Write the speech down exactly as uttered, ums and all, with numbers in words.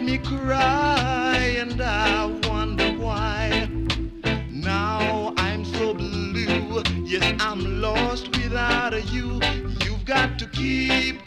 me cry, and I wonder why. Now I'm so blue, yes, I'm lost without you. You've got to keep